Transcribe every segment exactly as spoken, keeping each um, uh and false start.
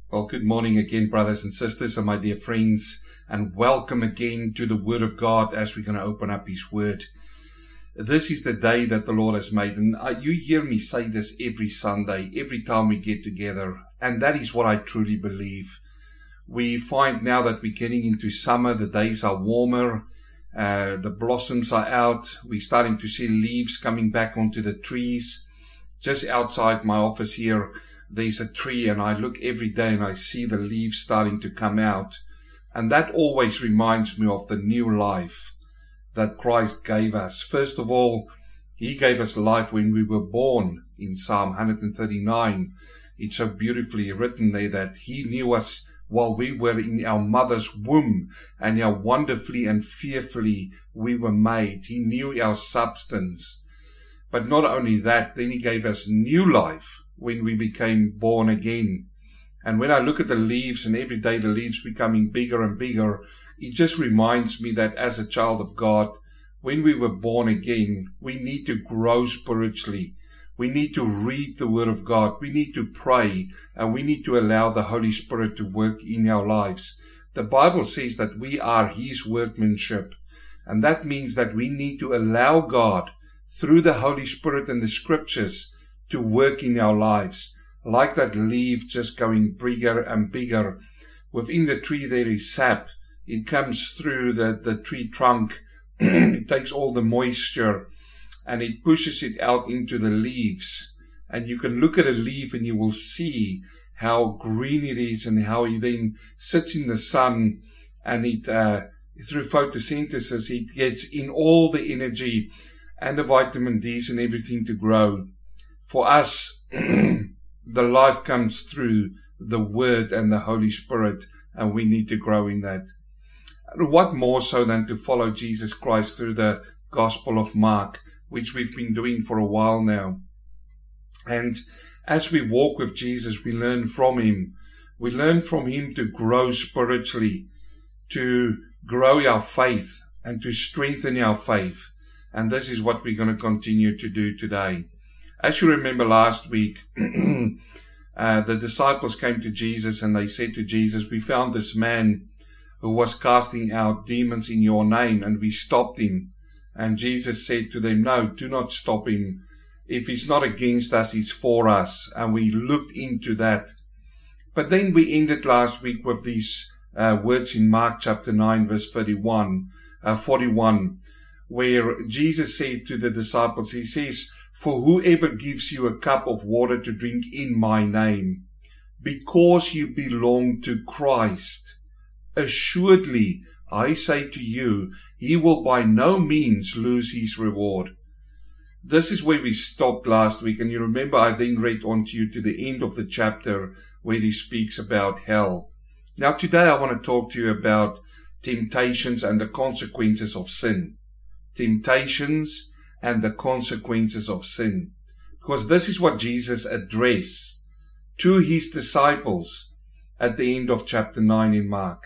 Well, good morning again, brothers and sisters and my dear friends, and welcome again to the Word of God as we're going to open up His Word. This is the day that the Lord has made, and you hear me say this every Sunday, every time we get together, and that is what I truly believe. We find now that we're getting into summer, the days are warmer, uh, the blossoms are out, we're starting to see leaves coming back onto the trees. Just outside my office here, there's a tree, and I look every day and I see the leaves starting to come out. And that always reminds me of the new life that Christ gave us. First of all, He gave us life when we were born in Psalm one thirty-nine. It's so beautifully written there that He knew us while we were in our mother's womb, and how wonderfully and fearfully we were made. He knew our substance. But not only that, then He gave us new life when we became born again. And when I look at the leaves, and every day the leaves becoming bigger and bigger, it just reminds me that as a child of God, when we were born again, we need to grow spiritually. We need to read the Word of God. We need to pray, and we need to allow the Holy Spirit to work in our lives. The Bible says that we are His workmanship, and that means that we need to allow God, through the Holy Spirit and the Scriptures, to work in our lives. Like that leaf just going bigger and bigger. Within the tree there is sap. It comes through the, the tree trunk. It takes all the moisture and it pushes it out into the leaves. And you can look at a leaf and you will see how green it is, and how it then sits in the sun, and it uh, through photosynthesis it gets in all the energy and the vitamin D's and everything to grow. For us, the life comes through the Word and the Holy Spirit, and we need to grow in that. What more so than to follow Jesus Christ through the Gospel of Mark, which we've been doing for a while now. And as we walk with Jesus, we learn from Him. We learn from Him to grow spiritually, to grow our faith, and to strengthen our faith. And this is what we're going to continue to do today. As you remember last week, uh, the disciples came to Jesus and they said to Jesus, "We found this man who was casting out demons in your name, and we stopped him." And Jesus said to them, "No, do not stop him. If he's not against us, he's for us." And we looked into that. But then we ended last week with these uh, words in Mark chapter nine, verse thirty-one, uh, forty-one, where Jesus said to the disciples, He says, "For whoever gives you a cup of water to drink in my name, because you belong to Christ, assuredly, I say to you, he will by no means lose his reward." This is where we stopped last week, and you remember I then read on to you to the end of the chapter where He speaks about hell. Now today I want to talk to you about temptations and the consequences of sin. Temptations and the consequences of sin. Because this is what Jesus addressed to His disciples at the end of chapter nine in Mark.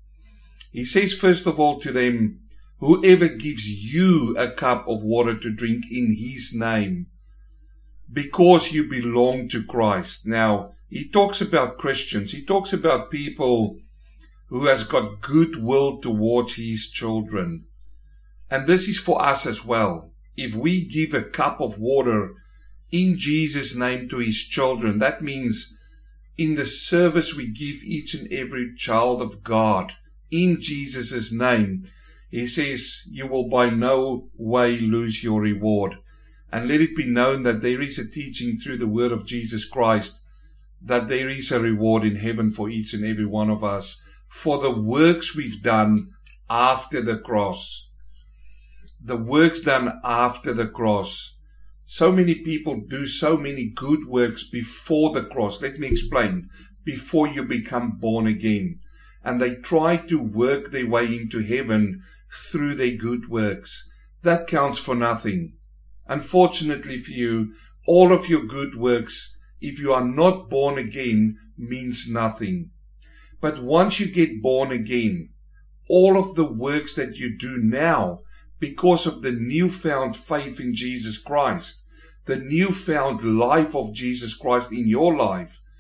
He says first of all to them, "Whoever gives you a cup of water to drink in His name, because you belong to Christ." Now, He talks about Christians. He talks about people who has got goodwill towards His children. And this is for us as well. If we give a cup of water in Jesus' name to His children, that means in the service we give each and every child of God in Jesus' name. He says, you will by no way lose your reward. And let it be known that there is a teaching through the word of Jesus Christ that there is a reward in heaven for each and every one of us for the works we've done after the cross. The works done after the cross. So many people do so many good works before the cross. Let me explain. Before you become born again. And they try to work their way into heaven through their good works. That counts for nothing. Unfortunately for you, all of your good works, if you are not born again, means nothing. But once you get born again, all of the works that you do now, because of the newfound faith in Jesus Christ, the newfound life of Jesus Christ in your life,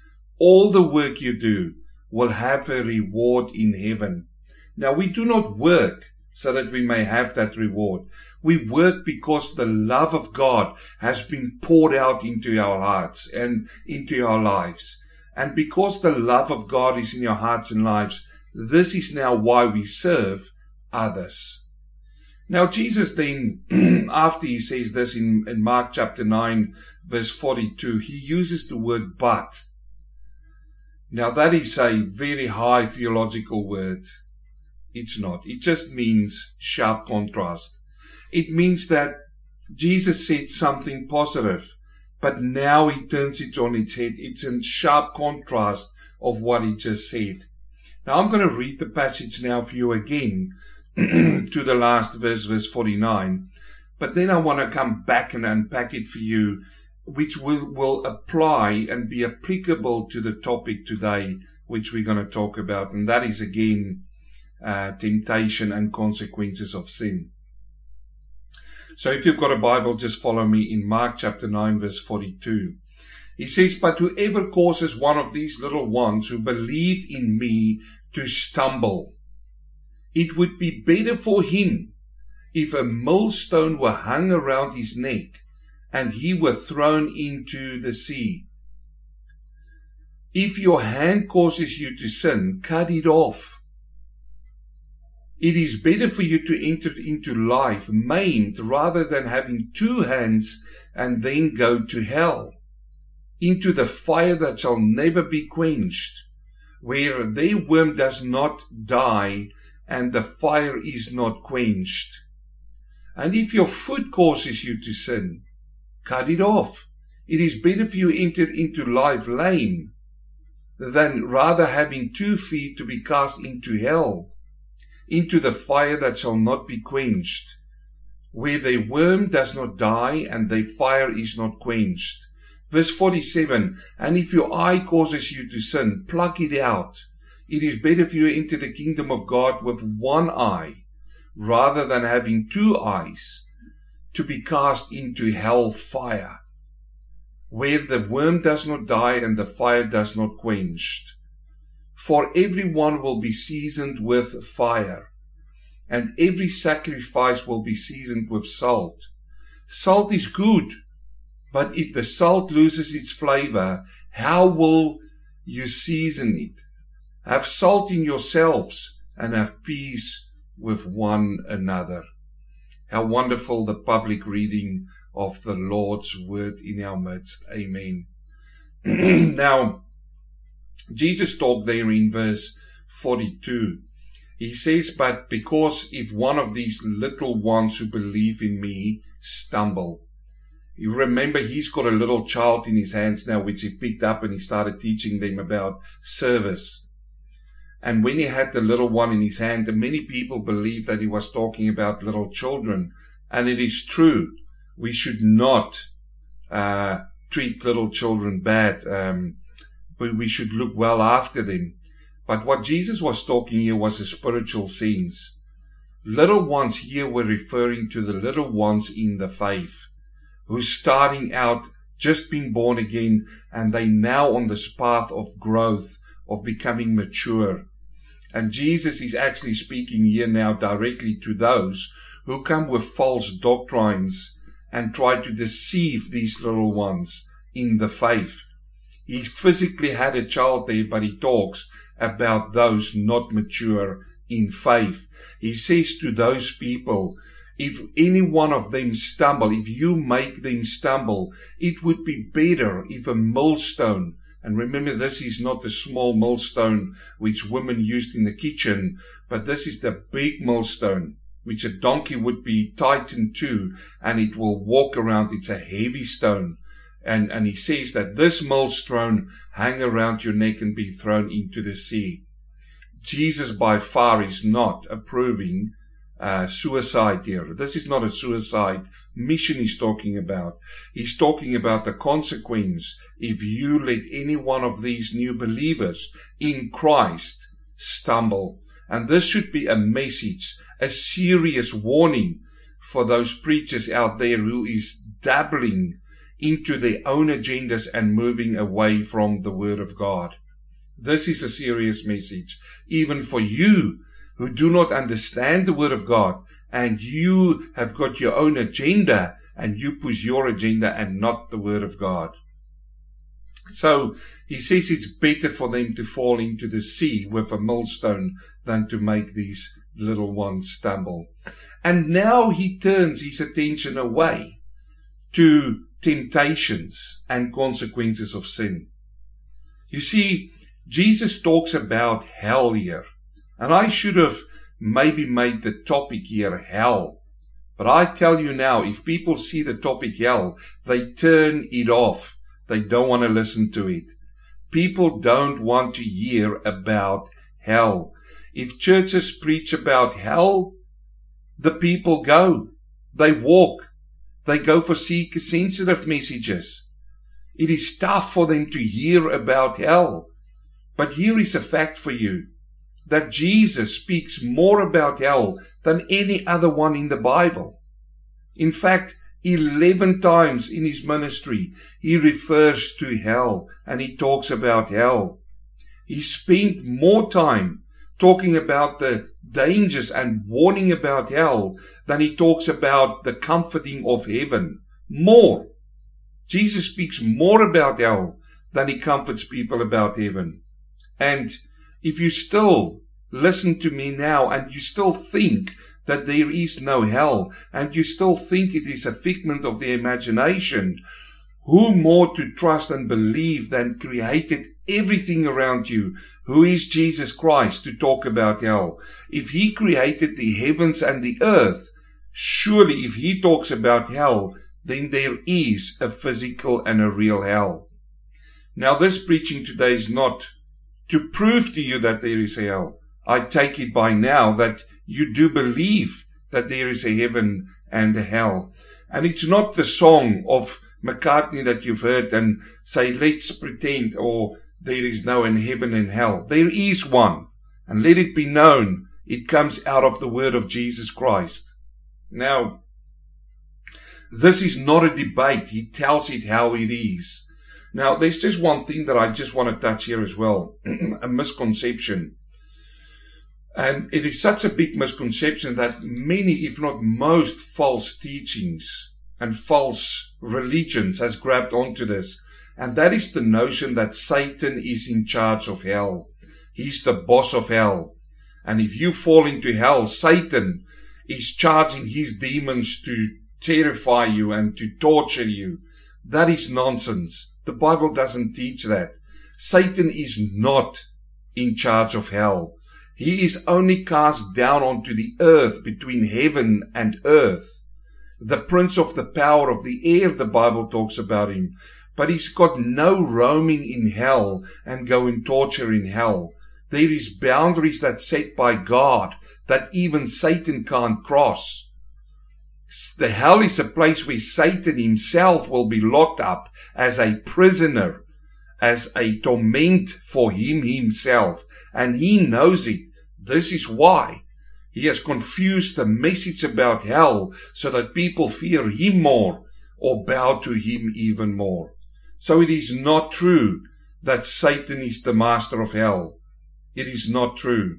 all the work you do will have a reward in heaven. Now, we do not work so that we may have that reward. We work because the love of God has been poured out into our hearts and into our lives. And because the love of God is in your hearts and lives, this is now why we serve others. Now, Jesus then, after he says this in, in Mark chapter nine, verse forty-two, he uses the word but. Now, that is a very high theological word. It's not. It just means sharp contrast. It means that Jesus said something positive, but now he turns it on its head. It's in sharp contrast of what he just said. Now, I'm going to read the passage now for you again to the last verse, verse forty-nine. But then I want to come back and unpack it for you, which will, will apply and be applicable to the topic today, which we're going to talk about. And that is, again, uh, temptation and consequences of sin. So if you've got a Bible, just follow me in Mark chapter nine, verse forty-two. He says, "But whoever causes one of these little ones who believe in me to stumble, it would be better for him if a millstone were hung around his neck and he were thrown into the sea. If your hand causes you to sin, cut it off. It is better for you to enter into life maimed rather than having two hands and then go to hell, into the fire that shall never be quenched, where their worm does not die and the fire is not quenched. And if your foot causes you to sin, cut it off. It is better for you to enter into life lame than rather having two feet to be cast into hell, into the fire that shall not be quenched, where their worm does not die and their fire is not quenched." Verse forty-seven, "And if your eye causes you to sin, pluck it out. It is better for you to enter the kingdom of God with one eye, rather than having two eyes, to be cast into hell fire, where the worm does not die and the fire does not quenched. For everyone will be seasoned with fire, and every sacrifice will be seasoned with salt. Salt is good, but if the salt loses its flavor, how will you season it? Have salt in yourselves and have peace with one another." How wonderful the public reading of the Lord's word in our midst. Amen. Now, Jesus talked there in verse forty-two. He says, "But because if one of these little ones who believe in me stumble." You remember, he's got a little child in his hands now, which he picked up and he started teaching them about service. And when he had the little one in his hand, many people believed that he was talking about little children. And it is true. We should not uh, treat little children bad. Um, but we should look well after them. But what Jesus was talking here was a spiritual sense. Little ones here were referring to the little ones in the faith, who's starting out, just being born again, and they now on this path of growth, of becoming mature. And Jesus is actually speaking here now directly to those who come with false doctrines and try to deceive these little ones in the faith. He physically had a child there, but he talks about those not mature in faith. He says to those people, if any one of them stumble, if you make them stumble, it would be better if a millstone, and remember, this is not the small millstone which women used in the kitchen, but this is the big millstone, which a donkey would be tightened to, and it will walk around. It's a heavy stone. And, and he says that this millstone hang around your neck and be thrown into the sea. Jesus by far is not approving uh, suicide here. This is not a suicide mission he's talking about. He's talking about the consequence if you let any one of these new believers in Christ stumble. And this should be a message, a serious warning for those preachers out there who is dabbling into their own agendas and moving away from the Word of God. This is a serious message, even for you who do not understand the Word of God, and you have got your own agenda, and you push your agenda and not the Word of God. So he says it's better for them to fall into the sea with a millstone than to make these little ones stumble. And now he turns his attention away to temptations and consequences of sin. You see, Jesus talks about hell here. And I should have maybe made the topic here hell. But I tell you now, if people see the topic hell, they turn it off. They don't want to listen to it. People don't want to hear about hell. If churches preach about hell, the people go. They walk. They go for seeker-sensitive messages. It is tough for them to hear about hell. But here is a fact for you, that Jesus speaks more about hell than any other one in the Bible. In fact, eleven times in his ministry, he refers to hell and he talks about hell. He spent more time talking about the dangers and warning about hell than he talks about the comforting of heaven. More. Jesus speaks more about hell than he comforts people about heaven. And if you still listen to me now and you still think that there is no hell and you still think it is a figment of the imagination, who more to trust and believe than created everything around you, who is Jesus Christ, to talk about hell? If he created the heavens and the earth, surely if he talks about hell, then there is a physical and a real hell. Now this preaching today is not to prove to you that there is a hell. I take it by now that you do believe that there is a heaven and a hell. And it's not the song of McCartney that you've heard and say, let's pretend, or there is no in heaven and hell. There is one. And let it be known, it comes out of the word of Jesus Christ. Now, this is not a debate. He tells it how it is. Now, there's just one thing that I just want to touch here as well. A misconception. And it is such a big misconception that many, if not most, false teachings and false religions has grabbed onto this. And that is the notion that Satan is in charge of hell. He's the boss of hell. And if you fall into hell, Satan is charging his demons to terrify you and to torture you. That is nonsense. The Bible doesn't teach that. Satan is not in charge of hell. He is only cast down onto the earth, between heaven and earth. The prince of the power of the air, the Bible talks about him. But he's got no roaming in hell and go and torture in hell. There is boundaries that's set by God that even Satan can't cross. The hell is a place where Satan himself will be locked up as a prisoner, as a torment for him himself. And he knows it. This is why he has confused the message about hell so that people fear him more or bow to him even more. So it is not true that Satan is the master of hell. It is not true.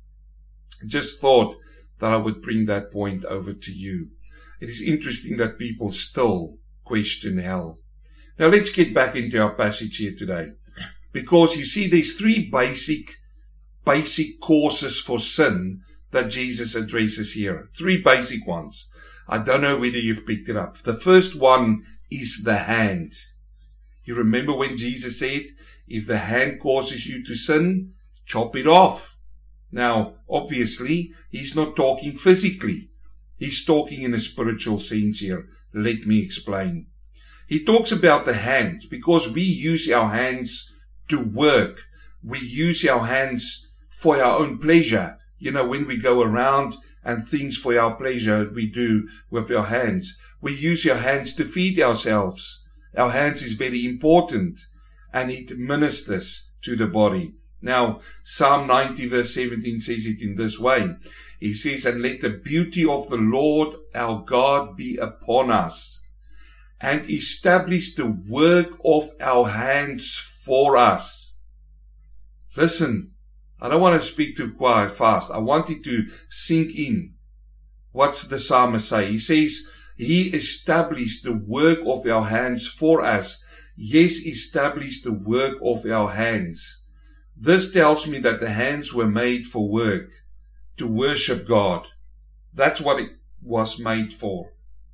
Just thought that I would bring that point over to you. It is interesting that people still question hell. Now let's get back into our passage here today. Because you see, there's three basic, basic causes for sin that Jesus addresses here. Three basic ones. I don't know whether you've picked it up. The first one is the hand. You remember when Jesus said, if the hand causes you to sin, chop it off. Now, obviously, he's not talking physically. He's talking in a spiritual sense here. Let me explain. He talks about the hands because we use our hands to work. We use our hands for our own pleasure. You know, when we go around and things for our pleasure we do with our hands. We use our hands to feed ourselves. Our hands is very important and it ministers to the body. Now, Psalm ninety verse seventeen says it in this way. He says, and let the beauty of the Lord our God be upon us. and establish the work of our hands for us. Listen, I don't want to speak too quiet fast. I want it to sink in. What's the psalmist say? He says, He established the work of our hands for us. Yes, established the work of our hands. This tells me that the hands were made for work, to worship God. That's what it was made for.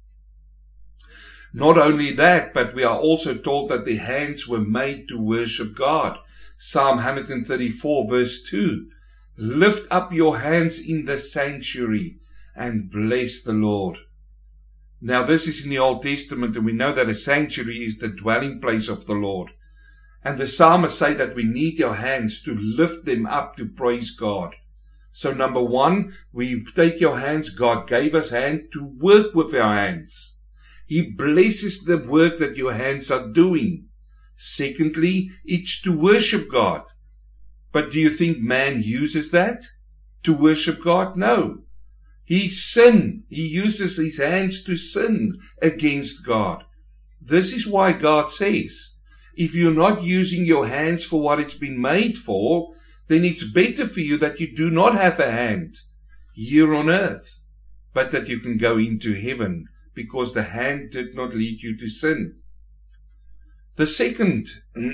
Not only that, but we are also told that the hands were made to worship God. Psalm one thirty-four verse two. Lift up your hands in the sanctuary and bless the Lord. Now this is in the Old Testament, and we know that a sanctuary is the dwelling place of the Lord. And the psalmists say that we need our hands to lift them up to praise God. So number one, we take your hands. God gave us hands to work with our hands. He blesses the work that your hands are doing. Secondly, it's to worship God. But do you think man uses that to worship God? No. He sin. He uses his hands to sin against God. This is why God says, if you're not using your hands for what it's been made for, then it's better for you that you do not have a hand here on earth, but that you can go into heaven, because the hand did not lead you to sin. The second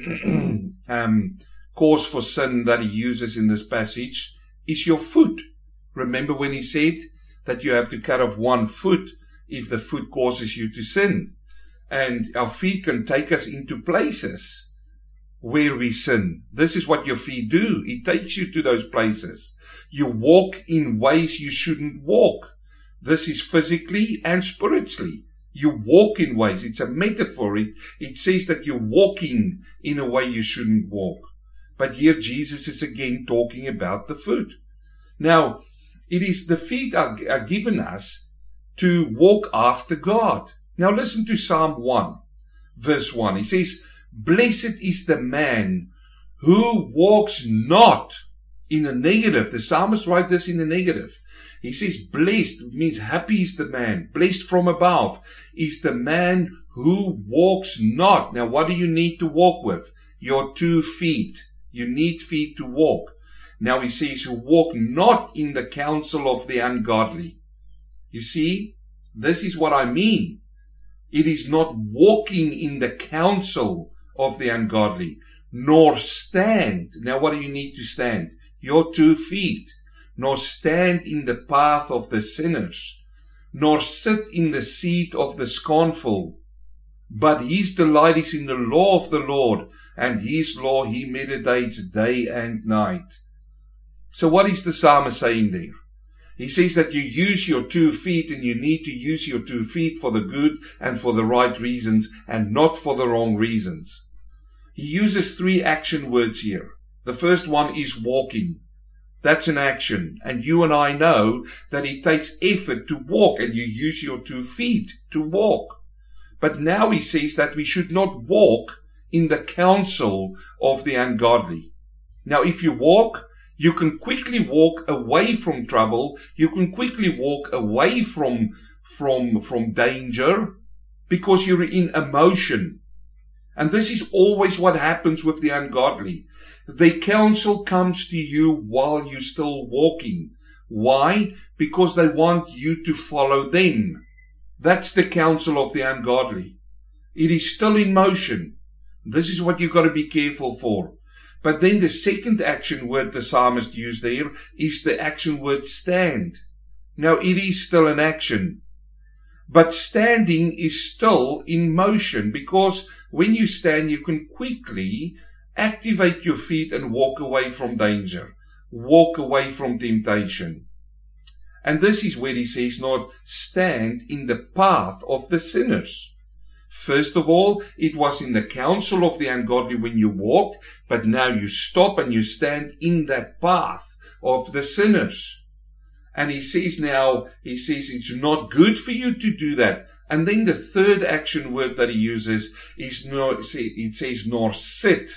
um, cause for sin that he uses in this passage is your foot. Remember when he said that you have to cut off one foot if the foot causes you to sin. And our feet can take us into places where we sin. This is what your feet do. It takes you to those places. You walk in ways you shouldn't walk. This is physically and spiritually. You walk in ways. It's a metaphor. It, it says that you're walking in a way you shouldn't walk. But here Jesus is again talking about the foot. Now, it is the feet are, are given us to walk after God. Now listen to Psalm one, verse one. He says, Blessed is the man who walks not in a negative. The psalmist writes this in a negative. He says, blessed means happy is the man. Blessed from above is the man who walks not. Now what do you need to walk with? Your two feet. You need feet to walk. Now he says, who walk not in the counsel of the ungodly. You see, this is what I mean. It is not walking in the counsel of the ungodly, nor stand. Now what do you need to stand? Your two feet. Nor stand in the path of the sinners, nor sit in the seat of the scornful. But his delight is in the law of the Lord, and his law he meditates day and night. So what is the psalmist saying there? He says that you use your two feet, and you need to use your two feet for the good and for the right reasons, and not for the wrong reasons. He uses three action words here. The first one is walking. That's an action. And you and I know that it takes effort to walk, and you use your two feet to walk. But now he says that we should not walk in the counsel of the ungodly. Now if you walk, you can quickly walk away from trouble. You can quickly walk away from, from, from danger, because you're in emotion. And this is always what happens with the ungodly. Their counsel comes to you while you're still walking. Why? Because they want you to follow them. That's the counsel of the ungodly. It is still in motion. This is what you've got to be careful for. But then the second action word the psalmist used there is the action word stand. Now it is still an action, but standing is still in motion, because when you stand you can quickly activate your feet and walk away from danger, walk away from temptation. And this is where he says not stand in the path of the sinners. First of all, it was in the counsel of the ungodly when you walked, but now you stop and you stand in that path of the sinners. And he says now, he says it's not good for you to do that. And then the third action word that he uses is, nor, it says, nor sit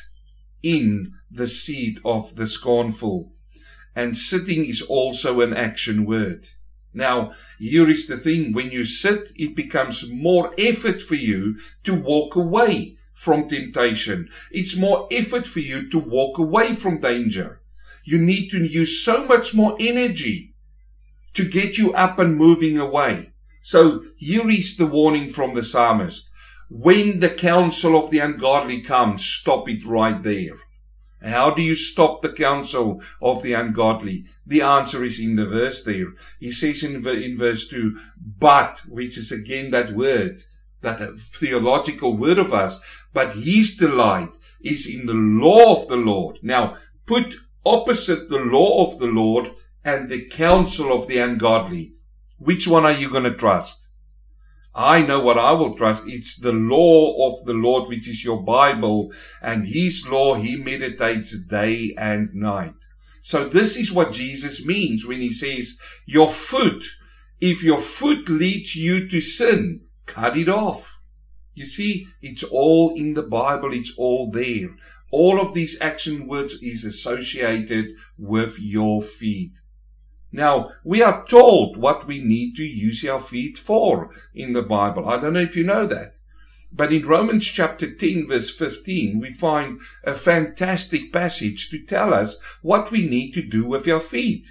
in the seat of the scornful. And sitting is also an action word. Now, here is the thing. When you sit, it becomes more effort for you to walk away from temptation. It's more effort for you to walk away from danger. You need to use so much more energy to get you up and moving away. So here is the warning from the psalmist. When the counsel of the ungodly comes, stop it right there. How do you stop the counsel of the ungodly? The answer is in the verse there. He says in, in verse two, but, which is again that word, that theological word of us, but his delight is in the law of the Lord. Now, put opposite the law of the Lord and the counsel of the ungodly. Which one are you going to trust? I know what I will trust. It's the law of the Lord, which is your Bible, and his law he meditates day and night. So this is what Jesus means when he says, your foot, if your foot leads you to sin, cut it off. You see, it's all in the Bible. It's all there. All of these action words is associated with your feet. Now, we are told what we need to use our feet for in the Bible. I don't know if you know that. But in Romans chapter ten, verse fifteen, we find a fantastic passage to tell us what we need to do with our feet.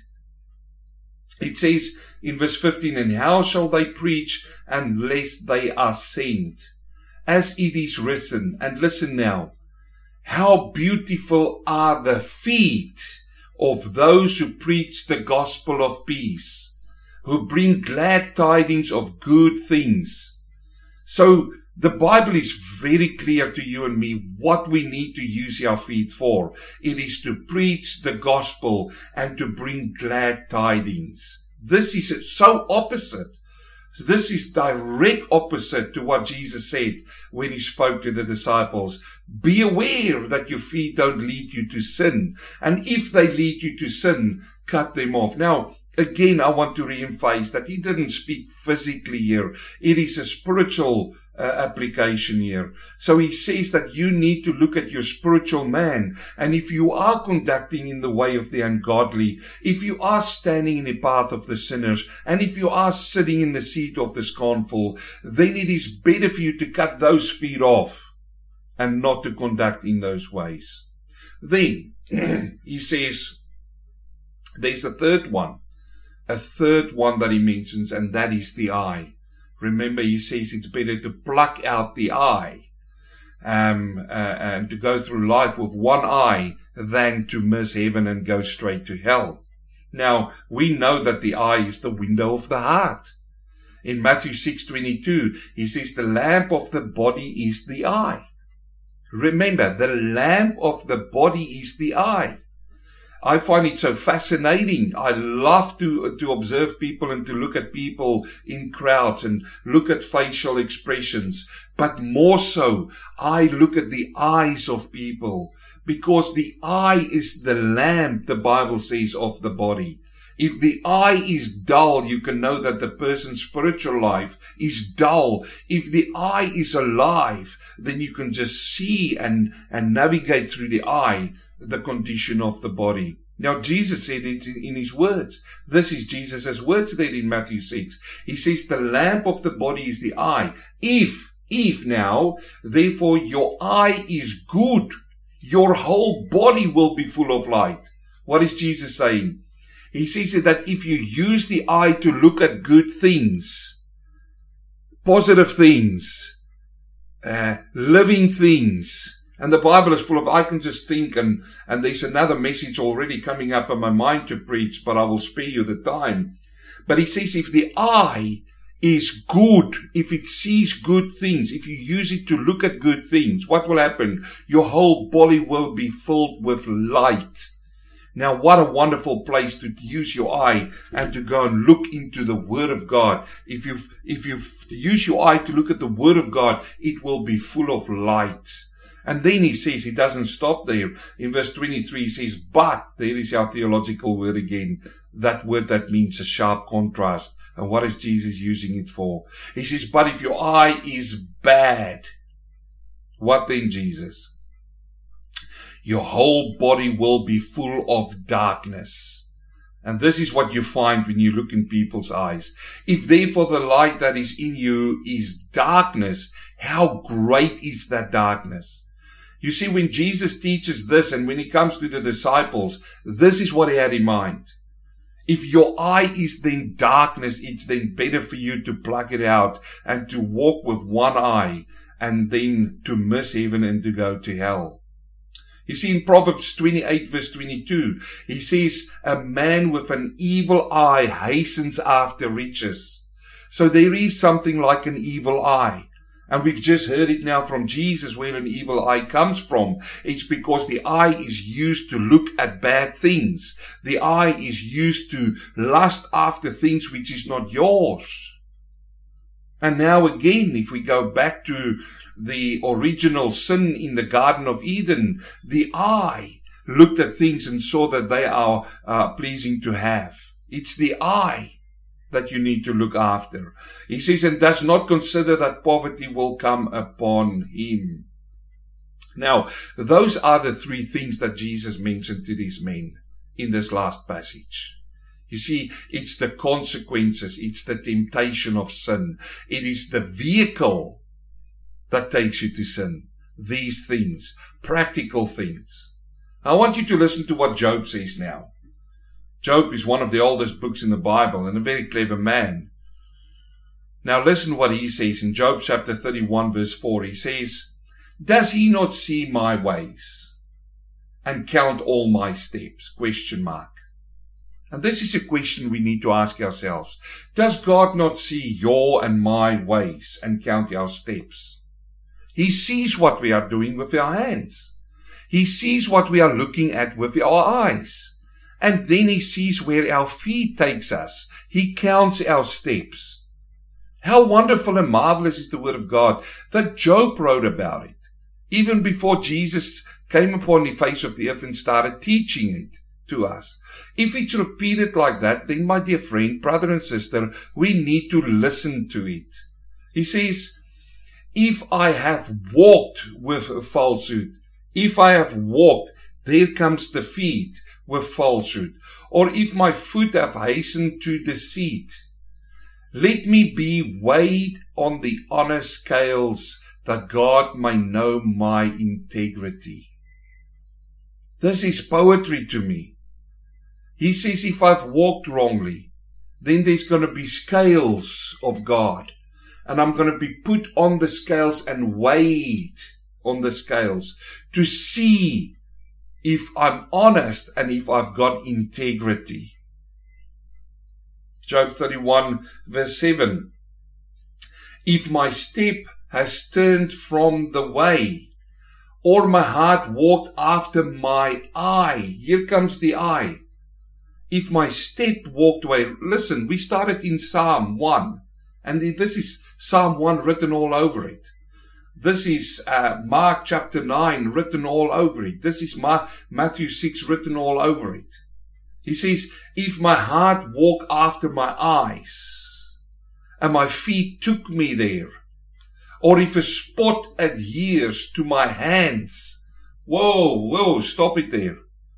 It says in verse fifteen, and how shall they preach unless they are sent? As it is written, and listen now, how beautiful are the feet of those who preach the gospel of peace, who bring glad tidings of good things. So the Bible is very clear to you and me what we need to use our feet for. It is to preach the gospel and to bring glad tidings. This is so opposite. So this is direct opposite to what Jesus said when he spoke to the disciples. Be aware that your feet don't lead you to sin. And if they lead you to sin, cut them off. Now, again, I want to re-emphasize that he didn't speak physically here. It is a spiritual uh, application here. So he says that you need to look at your spiritual man. And if you are conducting in the way of the ungodly, if you are standing in the path of the sinners, and if you are sitting in the seat of the scornful, then it is better for you to cut those feet off and not to conduct in those ways. Then he says there's a third one, a third one that he mentions, and that is the eye. Remember, he says it's better to pluck out the eye um, uh, and to go through life with one eye than to miss heaven and go straight to hell. Now, we know that the eye is the window of the heart. In Matthew six twenty-two, he says the lamp of the body is the eye. Remember, the lamp of the body is the eye. I find it so fascinating. I love to, to observe people and to look at people in crowds and look at facial expressions. But more so, I look at the eyes of people, because the eye is the lamp, the Bible says, of the body. If the eye is dull, you can know that the person's spiritual life is dull. If the eye is alive, then you can just see and, and navigate through the eye the condition of the body. Now, Jesus said it in his words. This is Jesus' words there in Matthew six. He says, the lamp of the body is the eye. If, if now, therefore your eye is good, your whole body will be full of light. What is Jesus saying? He says that if you use the eye to look at good things, positive things, uh, living things, and the Bible is full of, I can just think, and, and there's another message already coming up in my mind to preach, but I will spare you the time. But he says if the eye is good, if it sees good things, if you use it to look at good things, what will happen? Your whole body will be filled with light. Now, what a wonderful place to use your eye and to go and look into the Word of God. If you if you use your eye to look at the Word of God, it will be full of light. And then he says, he doesn't stop there. In verse twenty-three, he says, but, there is our theological word again. That word that means a sharp contrast. And what is Jesus using it for? He says, but if your eye is bad, what then, Jesus? Your whole body will be full of darkness. And this is what you find when you look in people's eyes. If therefore the light that is in you is darkness, how great is that darkness? You see, when Jesus teaches this and when he comes to the disciples, this is what he had in mind. If your eye is then darkness, it's then better for you to pluck it out and to walk with one eye and then to miss heaven and to go to hell. You see, in Proverbs twenty-eight verse twenty-two, he says, a man with an evil eye hastens after riches. So there is something like an evil eye. And we've just heard it now from Jesus where an evil eye comes from. It's because the eye is used to look at bad things. The eye is used to lust after things which is not yours. And now again, if we go back to the original sin in the Garden of Eden, the eye looked at things and saw that they are uh, pleasing to have. It's the eye that you need to look after. He says, and does not consider that poverty will come upon him. Now, those are the three things that Jesus mentioned to these men in this last passage. You see, it's the consequences, it's the temptation of sin. It is the vehicle that takes you to sin. These things, practical things. I want you to listen to what Job says now. Job is one of the oldest books in the Bible and a very clever man. Now listen what he says in Job chapter thirty-one verse four. He says, does he not see my ways and count all my steps? Question mark. And this is a question we need to ask ourselves. Does God not see your and my ways and count our steps? He sees what we are doing with our hands. He sees what we are looking at with our eyes. And then he sees where our feet takes us. He counts our steps. How wonderful and marvelous is the word of God that Job wrote about it, even before Jesus came upon the face of the earth and started teaching it to us. If it's repeated like that, then my dear friend, brother and sister, we need to listen to it. He says, if I have walked with falsehood, if I have walked, there comes the feet with falsehood. Or if my foot have hastened to deceit, let me be weighed on the honest scales, that God may know my integrity. This is poetry to me. He says if I've walked wrongly, then there's going to be scales of God. And I'm going to be put on the scales and weighed on the scales to see if I'm honest and if I've got integrity. Job thirty-one verse seven. If my step has turned from the way, or my heart walked after my eye. Here comes the eye. If my step walked away. Listen, we started in Psalm one. And this is Psalm one written all over it. This is uh, Mark chapter nine written all over it. This is Ma- Matthew six written all over it. He says, if my heart walk after my eyes, and my feet took me there, or if a spot adheres to my hands. Whoa, whoa, stop it there.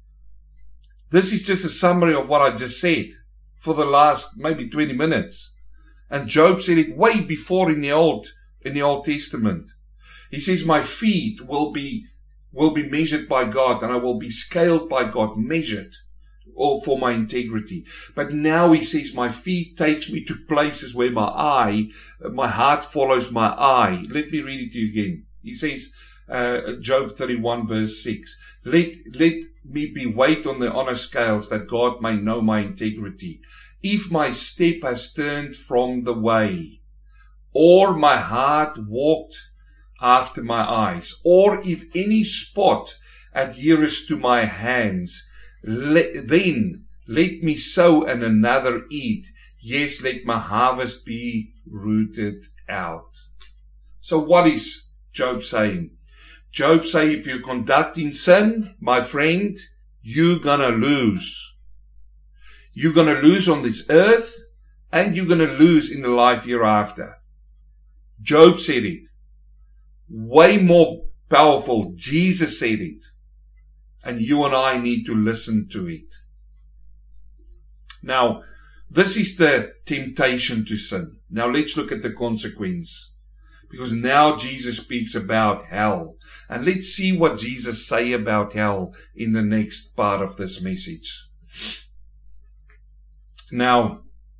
This is just a summary of what I just said for the last maybe twenty minutes. And Job said it way before in the Old, in the Old Testament. He says, my feet will be, will be measured by God, and I will be scaled by God, measured or for my integrity. But now he says, my feet takes me to places where my eye, my heart follows my eye. Let me read it to you again. He says, uh, Job thirty-one verse six, let, let me be weighed on the honest scales, that God may know my integrity. If my step has turned from the way, or my heart walked after my eyes, or if any spot adheres to my hands, let, then let me sow and another eat. Yes, let my harvest be rooted out. So what is Job saying? Job saying, if you conduct in sin, my friend, you're gonna lose. You're gonna lose on this earth, and you're gonna lose in the life hereafter. Job said it. Way more powerful. Jesus said it. And you and I need to listen to it. Now, this is the temptation to sin. Now let's look at the consequence. Because now Jesus speaks about hell. And let's see what Jesus say about hell in the next part of this message. Now,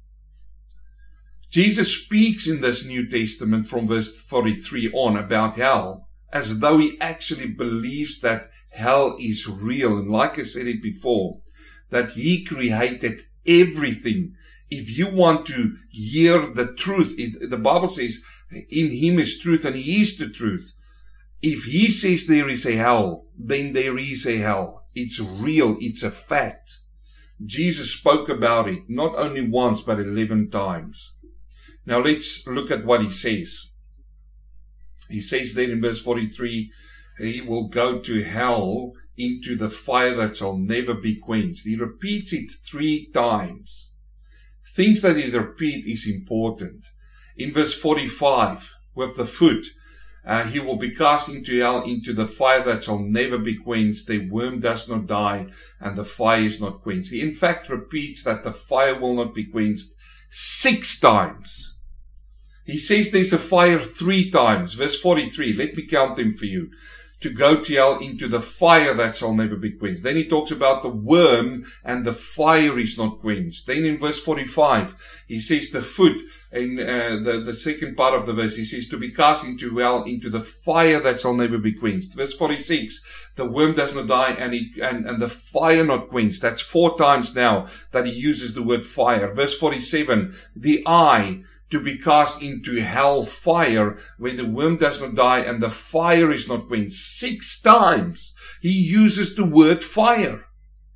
Jesus speaks in this New Testament from verse forty-three on about hell, as though he actually believes that hell is real. And like I said it before, that he created everything. If you want to hear the truth, it, the Bible says, in him is truth, and he is the truth. If he says there is a hell, then there is a hell. It's real. It's a fact. Jesus spoke about it, not only once, but eleven times. Now let's look at what he says. He says there in verse forty-three, he will go to hell, into the fire that shall never be quenched. He repeats it three times. Things that he repeats is important. In verse forty-five, with the foot, uh, he will be cast into hell, into the fire that shall never be quenched. The worm does not die, and the fire is not quenched. He in fact repeats that the fire will not be quenched six times. He says there's a fire three times. Verse forty-three, let me count them for you. To go to hell, into the fire that shall never be quenched. Then he talks about the worm, and the fire is not quenched. Then in verse forty-five, he says the foot, in uh, the, the second part of the verse, he says to be cast into hell, into the fire that shall never be quenched. Verse forty-six, the worm does not die, and, he, and, and the fire not quenched. That's four times now that he uses the word fire. Verse forty-seven, the eye, to be cast into hell fire, where the worm does not die and the fire is not quenched. Six times he uses the word fire.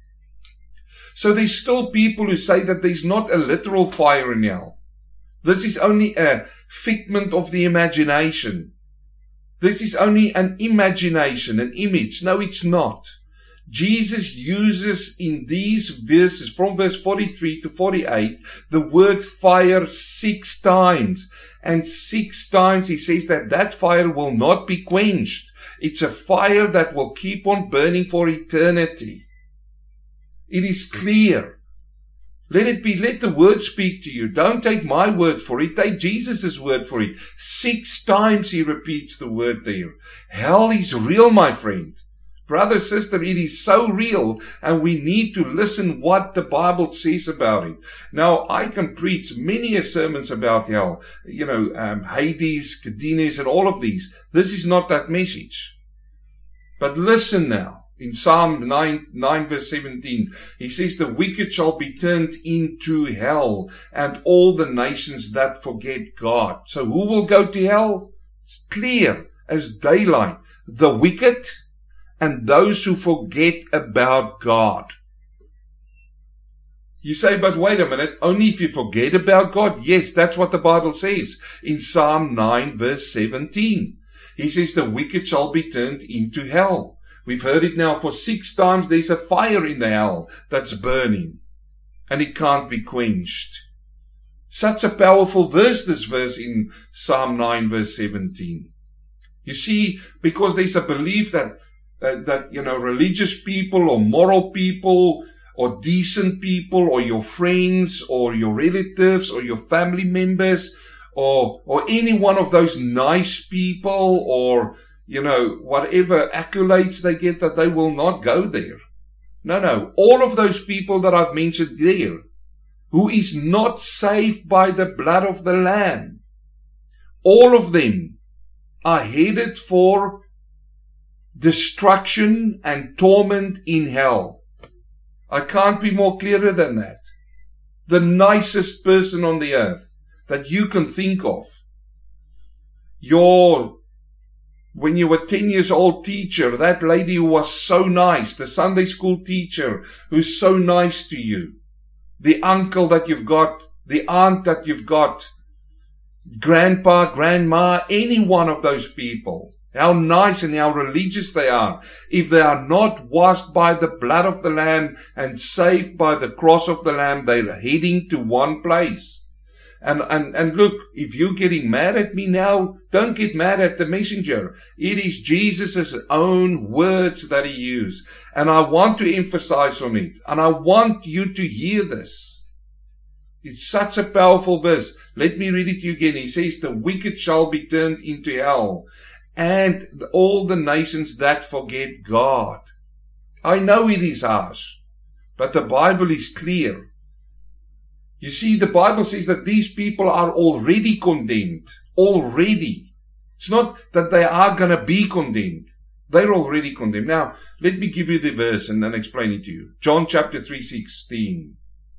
So there's still people who say that there's not a literal fire in hell. This is only a figment of the imagination. This is only an imagination, an image. No, it's not. Jesus uses in these verses, from verse forty-three to forty-eight, the word fire six times. And six times he says that that fire will not be quenched. It's a fire that will keep on burning for eternity. It is clear. Let it be, let the word speak to you. Don't take my word for it. Take Jesus' word for it. Six times he repeats the word there. Hell is real, my friend. Brother, sister, it is so real, and we need to listen what the Bible says about it. Now, I can preach many sermons about hell, you know, um, Hades, Cadenas, and all of these. This is not that message. But listen now. In Psalm nine, nine verse seventeen, he says, the wicked shall be turned into hell, and all the nations that forget God. So who will go to hell? It's clear as daylight. The wicked and those who forget about God. You say, but wait a minute, only if you forget about God? Yes, that's what the Bible says in Psalm nine verse seventeen. He says the wicked shall be turned into hell. We've heard it now for six times. There's a fire in the hell that's burning, and it can't be quenched. Such a powerful verse, this verse in Psalm nine verse seventeen. You see, because there's a belief that Uh, that, you know, religious people or moral people or decent people or your friends or your relatives or your family members or, or any one of those nice people or, you know, whatever accolades they get, that they will not go there. No, no. All of those people that I've mentioned there, who is not saved by the blood of the Lamb, all of them are headed for destruction and torment in hell. I can't be more clearer than that. The nicest person on the earth that you can think of. Your, when you were ten years old teacher, that lady who was so nice, the Sunday school teacher who's so nice to you, the uncle that you've got, the aunt that you've got, grandpa, grandma, any one of those people. How nice and how religious they are. If they are not washed by the blood of the Lamb and saved by the cross of the Lamb, they're heading to one place. And, and, and look, if you're getting mad at me now, don't get mad at the messenger. It is Jesus' own words that he used. And I want to emphasize on it. And I want you to hear this. It's such a powerful verse. Let me read it to you again. He says, the wicked shall be turned into hell, and all the nations that forget God. I know it is harsh, but the Bible is clear. You see, the Bible says that these people are already condemned. Already. It's not that they are going to be condemned. They're already condemned. Now, let me give you the verse and then explain it to you. John chapter three sixteen.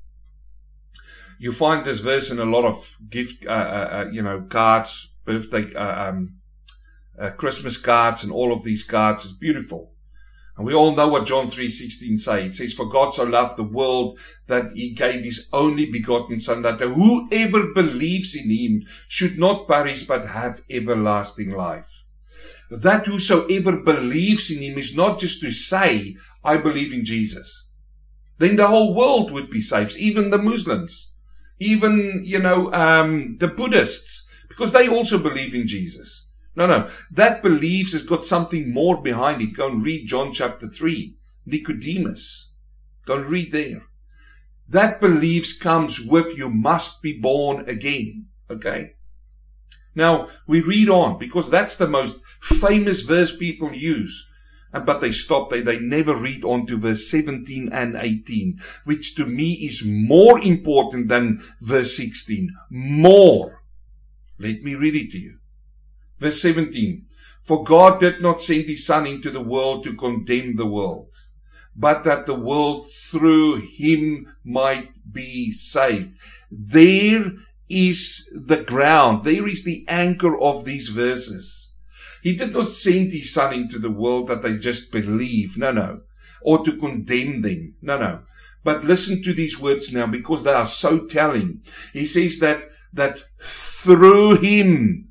You find this verse in a lot of gift, uh, uh, you know, cards, birthday, uh, um, uh, Christmas cards, and all of these cards. It's beautiful. And we all know what John three sixteen says. It says, for God so loved the world that he gave his only begotten Son, that whoever believes in him should not perish but have everlasting life. That whosoever believes in him is not just to say, I believe in Jesus. Then the whole world would be saved, even the Muslims, even, you know, um, the Buddhists, because they also believe in Jesus. No, no, that believes has got something more behind it. Go and read John chapter three. Nicodemus. Go and read there. That believes comes with you must be born again. Okay? Now, we read on, because that's the most famous verse people use. But they stop there. They never read on to verse seventeen and eighteen, which to me is more important than verse sixteen. More. Let me read it to you. Verse seventeen, for God did not send his Son into the world to condemn the world, but that the world through him might be saved. There is the ground. There is the anchor of these verses. He did not send his Son into the world that they just believe. No, no. Or to condemn them. No, no. But listen to these words now, because they are so telling. He says that, that through him,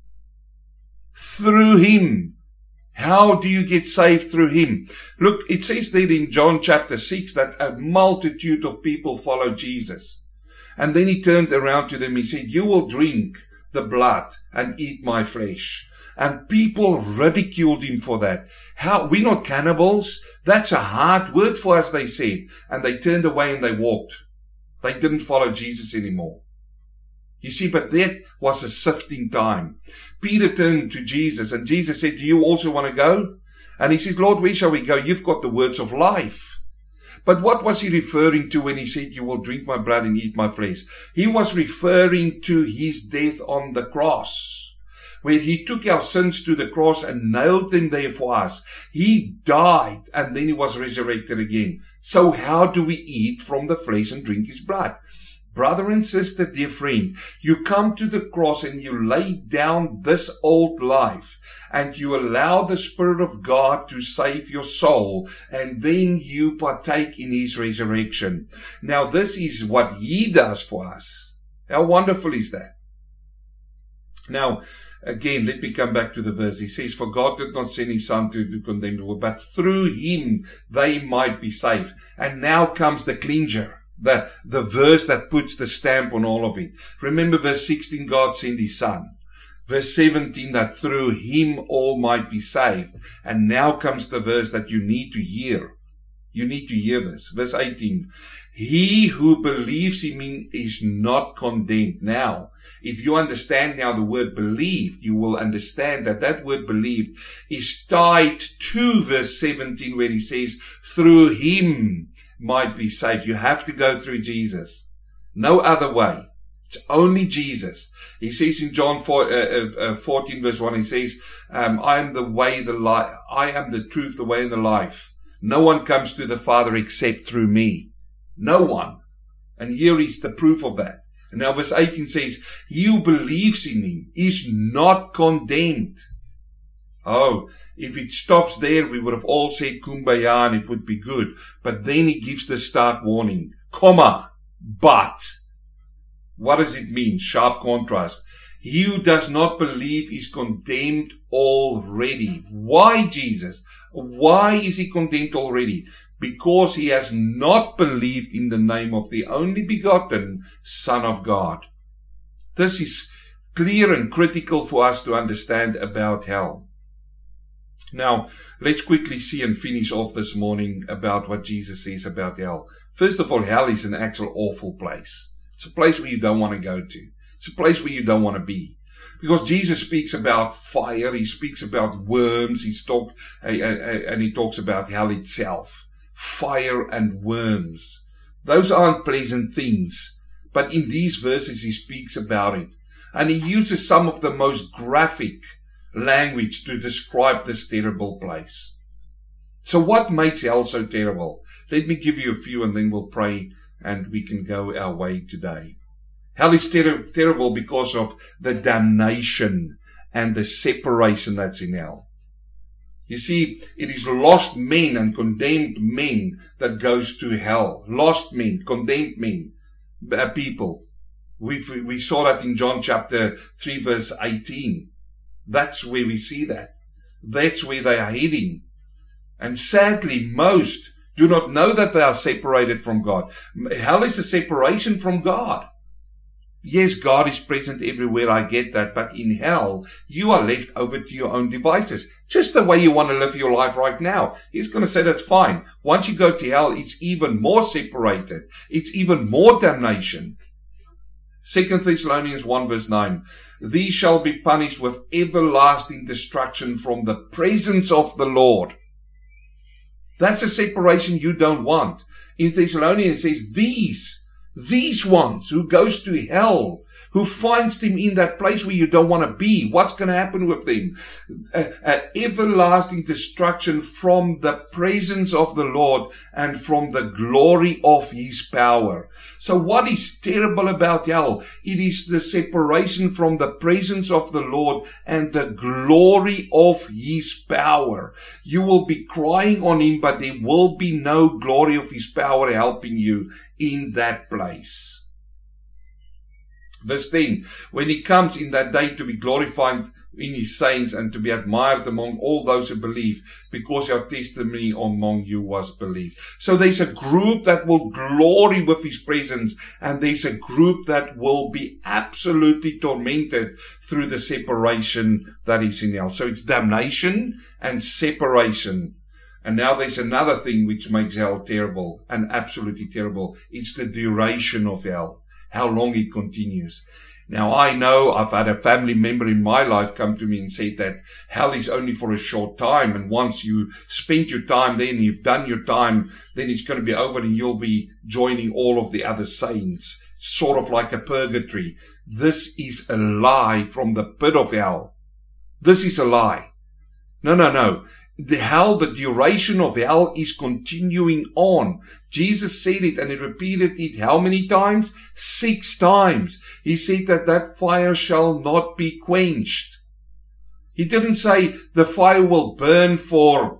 Through him. How do you get saved through him? Look, it says there in John chapter six that a multitude of people followed Jesus. And then he turned around to them. He said, you will drink the blood and eat my flesh. And people ridiculed him for that. How? We're not cannibals. That's a hard word for us, they said. And they turned away and they walked. They didn't follow Jesus anymore. You see, but that was a sifting time. Peter turned to Jesus and Jesus said, do you also want to go? And he says, Lord, where shall we go? You've got the words of life. But what was he referring to when he said, you will drink my blood and eat my flesh? He was referring to his death on the cross, where he took our sins to the cross and nailed them there for us. He died and then he was resurrected again. So how do we eat from the flesh and drink his blood? Brother and sister, dear friend, you come to the cross and you lay down this old life and you allow the Spirit of God to save your soul, and then you partake in his resurrection. Now this is what he does for us. How wonderful is that? Now, again, let me come back to the verse. He says, for God did not send his Son to, to condemn the world, but through him they might be saved. And now comes the cleanser. The, the verse that puts the stamp on all of it. Remember verse sixteen, God sent his Son. Verse seventeen, that through him all might be saved. And now comes the verse that you need to hear. You need to hear this. Verse eighteen, he who believes in me is not condemned. Now, if you understand now the word believed, you will understand that that word believed is tied to verse seventeen, where he says, through him might be saved. You have to go through Jesus. No other way. It's only Jesus. He says in John four, uh, uh, fourteen verse one, he says, um, I am the way, the life. I am the truth, the way, and the life. No one comes to the Father except through me. No one. And here is the proof of that. And now verse eighteen says, he who believes in him is not condemned. Oh, if it stops there, we would have all said kumbaya and it would be good. But then he gives the start warning, comma, but. What does it mean? Sharp contrast. He who does not believe is condemned already. Why, Jesus? Why is he condemned already? Because he has not believed in the name of the only begotten Son of God. This is clear and critical for us to understand about hell. Now, let's quickly see and finish off this morning about what Jesus says about hell. First of all, hell is an actual awful place. It's a place where you don't want to go to. It's a place where you don't want to be. Because Jesus speaks about fire, he speaks about worms, he's talk, and he talks about hell itself. Fire and worms. Those aren't pleasant things. But in these verses he speaks about it. And he uses some of the most graphic language to describe this terrible place. So what makes hell so terrible? Let me give you a few and then we'll pray and we can go our way today. Hell is ter- terrible because of the damnation and the separation that's in hell. You see, it is lost men and condemned men that goes to hell. Lost men, condemned men, uh, people. We've, we saw that in John chapter three verse eighteen. That's where we see that. That's where they are heading. And sadly, most do not know that they are separated from God. Hell is a separation from God. Yes, God is present everywhere, I get that, but in hell, you are left over to your own devices. Just the way you want to live your life right now. He's going to say that's fine. Once you go to hell, it's even more separated. It's even more damnation. Second Thessalonians one verse nine. These shall be punished with everlasting destruction from the presence of the Lord. That's a separation you don't want. In Thessalonians it says these These ones who goes to hell, who finds them in that place where you don't want to be, what's going to happen with them? A, a everlasting destruction from the presence of the Lord and from the glory of his power. So what is terrible about hell? It is the separation from the presence of the Lord and the glory of his power. You will be crying on him, but there will be no glory of his power helping you in that place. Verse ten, when he comes in that day to be glorified in his saints and to be admired among all those who believe, because our testimony among you was believed. So there's a group that will glory with his presence, and there's a group that will be absolutely tormented through the separation that is in hell. So it's damnation and separation. And now there's another thing which makes hell terrible and absolutely terrible. It's the duration of hell. How long it continues. Now I know I've had a family member in my life come to me and said that hell is only for a short time, and once you spend your time there and you've done your time, then it's going to be over and you'll be joining all of the other saints. It's sort of like a purgatory. This is a lie from the pit of hell. This is a lie. No, no, no. The hell, the duration of hell is continuing on. Jesus said it and he repeated it how many times? Six times. He said that that fire shall not be quenched. He didn't say the fire will burn for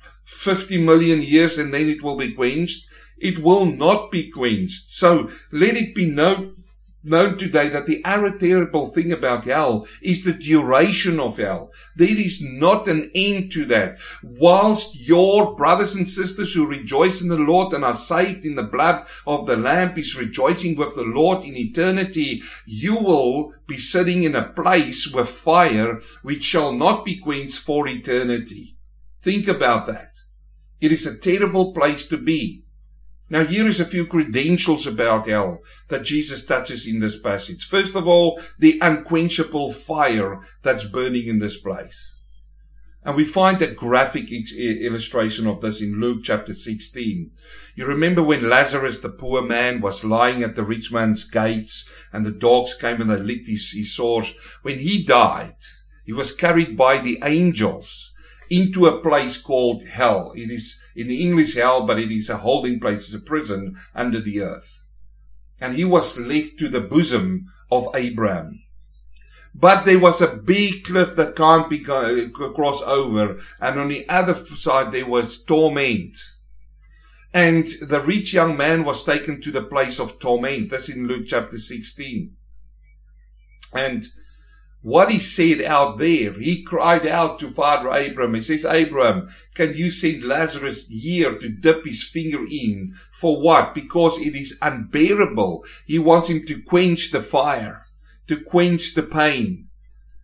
fifty million years and then it will be quenched. It will not be quenched. So let it be known, known today that the terrible thing about hell is the duration of hell. There is not an end to that. Whilst your brothers and sisters who rejoice in the Lord and are saved in the blood of the Lamb is rejoicing with the Lord in eternity, you will be sitting in a place with fire which shall not be quenched for eternity. Think about that. It is a terrible place to be. Now here is a few credentials about hell that Jesus touches in this passage. First of all, the unquenchable fire that's burning in this place. And we find a graphic illustration of this in Luke chapter sixteen. You remember when Lazarus, the poor man, was lying at the rich man's gates and the dogs came and they licked his, his sores. When he died, he was carried by the angels into a place called hell. It is in the English hell, but it is a holding place. It's a prison under the earth. And he was left to the bosom of Abraham. But there was a big cliff that can't be crossed over. And on the other side there was torment. And the rich young man was taken to the place of torment. That's in Luke chapter sixteen. And what he said out there, he cried out to Father Abraham. He says, Abraham, can you send Lazarus here to dip his finger in? For what? Because it is unbearable. He wants him to quench the fire, to quench the pain.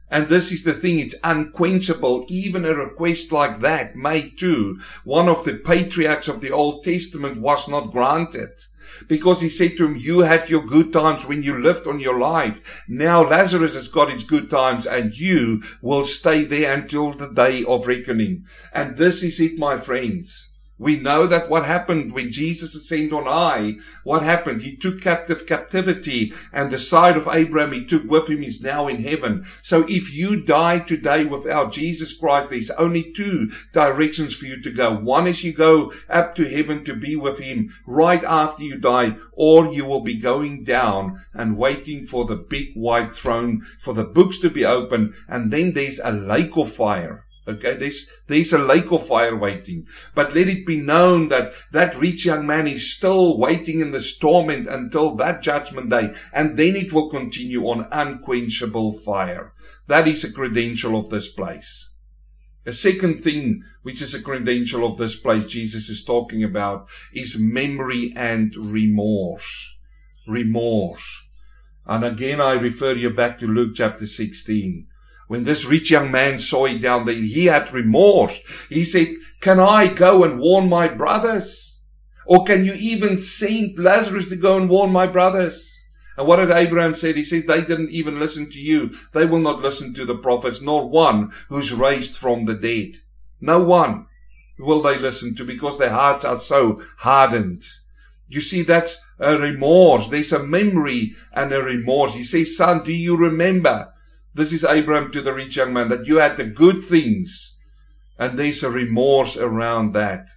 And this is the thing, it's unquenchable. Even a request like that made to one of the patriarchs of the Old Testament was not granted. Because he said to him, you had your good times when you lived on your life. Now Lazarus has got his good times and you will stay there until the day of reckoning. And this is it, my friends. We know that what happened when Jesus ascended on high, what happened? He took captive captivity, and the side of Abraham he took with him is now in heaven. So if you die today without Jesus Christ, there's only two directions for you to go. One is you go up to heaven to be with him right after you die, or you will be going down and waiting for the big white throne, for the books to be opened, and then there's a lake of fire. Okay, there's, there's a lake of fire waiting. But let it be known that that rich young man is still waiting in this torment until that judgment day. And then it will continue on unquenchable fire. That is a credential of this place. A second thing, which is a credential of this place Jesus is talking about, is memory and remorse. Remorse. And again, I refer you back to Luke chapter sixteen. When this rich young man saw it down there, he had remorse. He said, can I go and warn my brothers? Or can you even send Lazarus to go and warn my brothers? And what did Abraham say? He said, they didn't even listen to you. They will not listen to the prophets, nor one who's raised from the dead. No one will they listen to, because their hearts are so hardened. You see, that's a remorse. There's a memory and a remorse. He says, son, do you remember? This is Abraham to the rich young man, that you had the good things, and there's a remorse around that.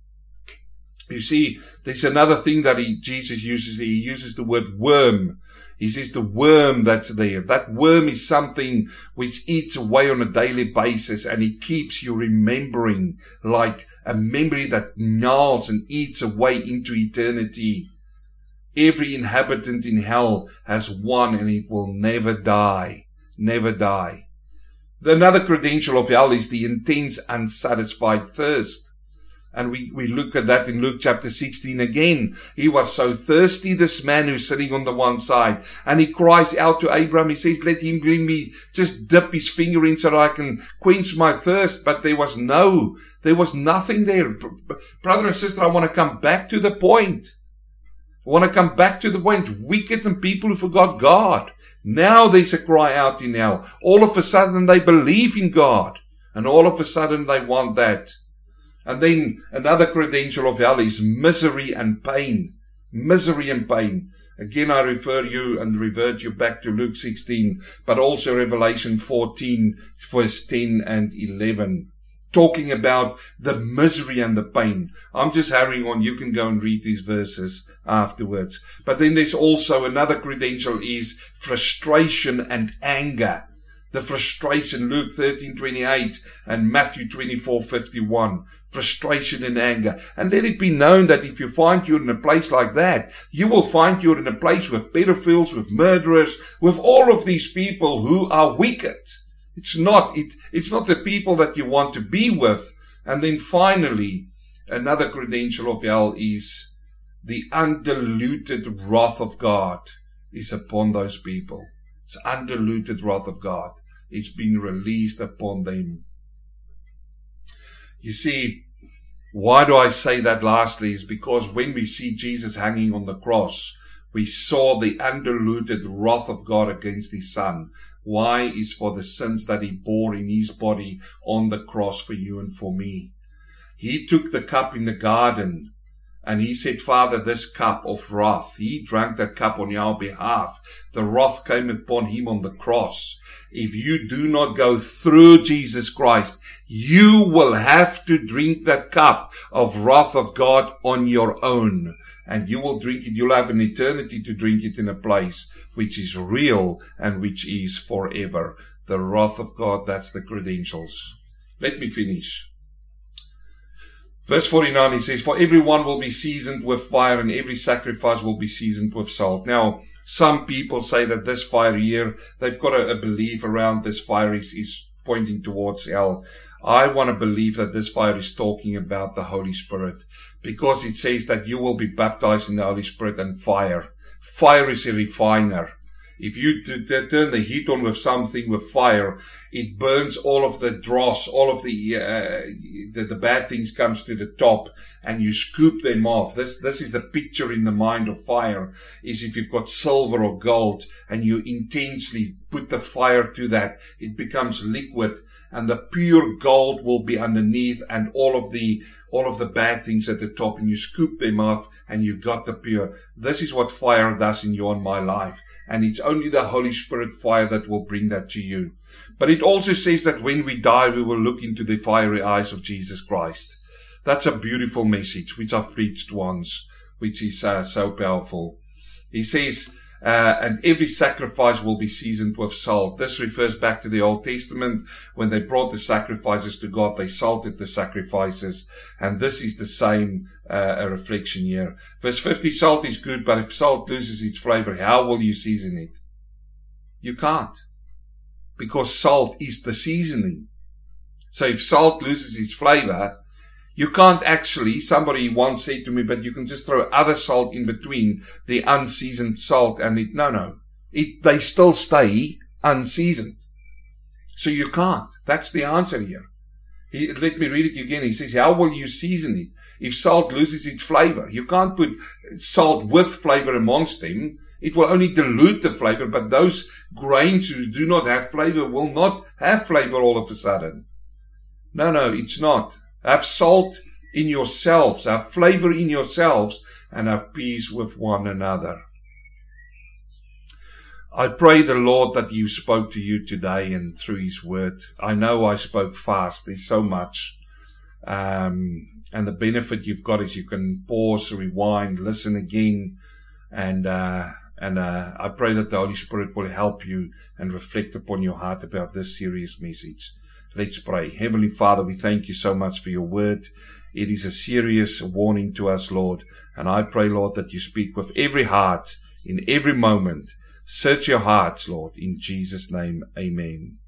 You see, there's another thing that he, Jesus uses. He uses the word worm. He says the worm that's there. That worm is something which eats away on a daily basis, and it keeps you remembering, like a memory that gnaws and eats away into eternity. Every inhabitant in hell has one, and it will never die. Never die. Another credential of hell is the intense unsatisfied thirst. And we, we look at that in Luke chapter sixteen again. He was so thirsty, this man who's sitting on the one side. And he cries out to Abraham. He says, let him bring me, just dip his finger in so that I can quench my thirst. But there was no, there was nothing there. Brother and sister, I want to come back to the point. I want to come back to the point. Wicked and people who forgot God. Now there's a cry out in hell. All of a sudden they believe in God. And all of a sudden they want that. And then another credential of hell is misery and pain. Misery and pain. Again, I refer you and revert you back to Luke sixteen, but also Revelation fourteen, verse ten and eleven. Talking about the misery and the pain. I'm just hurrying on. You can go and read these verses afterwards. But then there's also another credential is frustration and anger. The frustration, Luke thirteen twenty-eight and Matthew twenty-four fifty-one. Frustration and anger. And let it be known that if you find you're in a place like that, you will find you're in a place with pedophiles, with murderers, with all of these people who are wicked. It's not, it, it's not the people that you want to be with. And then finally, another credential of hell is the undiluted wrath of God is upon those people. It's undiluted wrath of God. It's been released upon them. You see, why do I say that lastly is because when we see Jesus hanging on the cross, we saw the undiluted wrath of God against his son. Why? Is for the sins that he bore in his body on the cross for you and for me. He took the cup in the garden and he said, Father, this cup of wrath, he drank that cup on our behalf. The wrath came upon him on the cross. If you do not go through Jesus Christ, you will have to drink that cup of wrath of God on your own. And you will drink it. You'll have an eternity to drink it in a place which is real and which is forever. The wrath of God, that's the credentials. Let me finish. Verse forty-nine, he says, for everyone will be seasoned with fire and every sacrifice will be seasoned with salt. Now, some people say that this fire here, they've got a, a belief around this fire is, is pointing towards hell. I want to believe that this fire is talking about the Holy Spirit, because it says that you will be baptized in the Holy Spirit and fire. Fire is a refiner. If you t- t- turn the heat on with something, with fire, it burns all of the dross, all of the, uh, the, the bad things comes to the top, and you scoop them off. This, this is the picture in the mind of fire, is if you've got silver or gold, and you intensely put the fire to that, it becomes liquid, and the pure gold will be underneath, and all of the, all of the bad things at the top, and you scoop them off, and you got the pure. This is what fire does in your and my life. And it's only the Holy Spirit fire that will bring that to you. But it also says that when we die, we will look into the fiery eyes of Jesus Christ. That's a beautiful message, which I've preached once, which is uh, so powerful. He says, Uh, and every sacrifice will be seasoned with salt. This refers back to the Old Testament. When they brought the sacrifices to God, they salted the sacrifices. And this is the same uh, a reflection here. Verse fifty, salt is good, but if salt loses its flavor, how will you season it? You can't. Because salt is the seasoning. So if salt loses its flavor, you can't actually, somebody once said to me, but you can just throw other salt in between the unseasoned salt and it, no, no. It, they still stay unseasoned. So you can't. That's the answer here. He, let me read it again. He says, how will you season it if salt loses its flavor? You can't put salt with flavor amongst them. It will only dilute the flavor, but those grains who do not have flavor will not have flavor all of a sudden. No, no, it's not. Have salt in yourselves, have flavor in yourselves, and have peace with one another. I pray the Lord that you spoke to you today and through His word. I know I spoke fast. There's so much. Um, and the benefit you've got is you can pause, rewind, listen again. And, uh, and, uh, I pray that the Holy Spirit will help you and reflect upon your heart about this serious message. Let's pray. Heavenly Father, we thank you so much for your word. It is a serious warning to us, Lord. And I pray, Lord, that you speak with every heart in every moment. Search your hearts, Lord. In Jesus' name, amen.